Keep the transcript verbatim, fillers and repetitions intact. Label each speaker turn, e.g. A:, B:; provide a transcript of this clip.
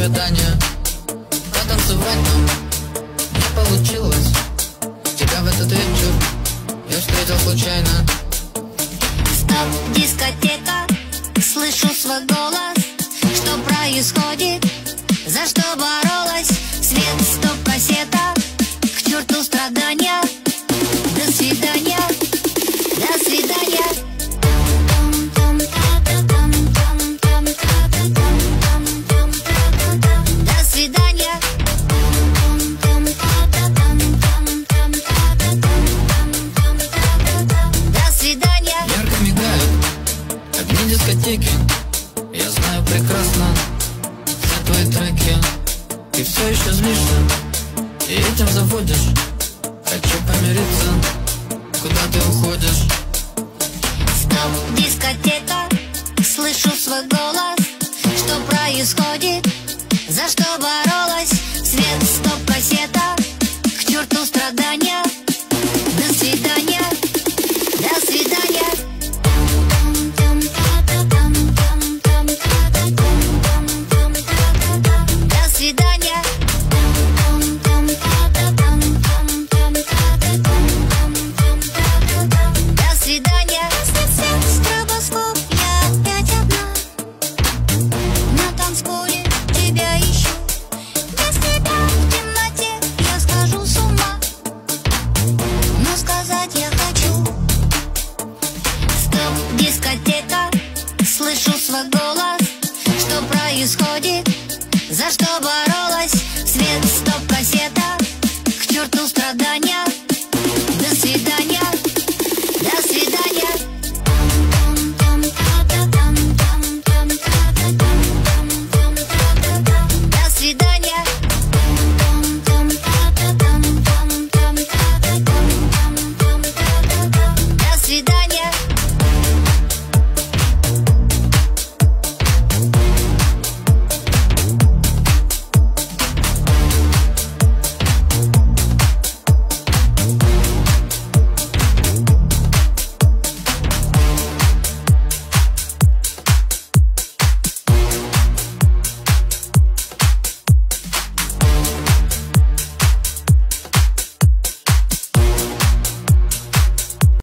A: свидание. Потанцевать нам не получилось. Тебя в этот вечер я встретил случайно.
B: Стоп, дискотека, слышу свой голос. Что происходит? За что боролась? Свет, стоп, кассета. К черту страдания. До свидания. До свидания. До свидания. До свидания.
A: Ярко мигают огни дискотеки. Я знаю прекрасно все твои треки. Ты все еще злишься и этим заводишь. Хочу помириться, куда ты уходишь?
B: Стоп, дискотека, слышу свой голос. Что происходит? За что боролась? Свет, стоп, кассета. К черту страдания. До свидания. До свидания. До свидания. До свидания. Стробоскоп, я опять одна. На танцполе тебя ищу. Без тебя в темноте я схожу с ума. Но сказать я хочу. Стоп, дискотека, слышу свой голос. Что происходит? За что боролась? Свет, стоп, кассета. К черту страдания.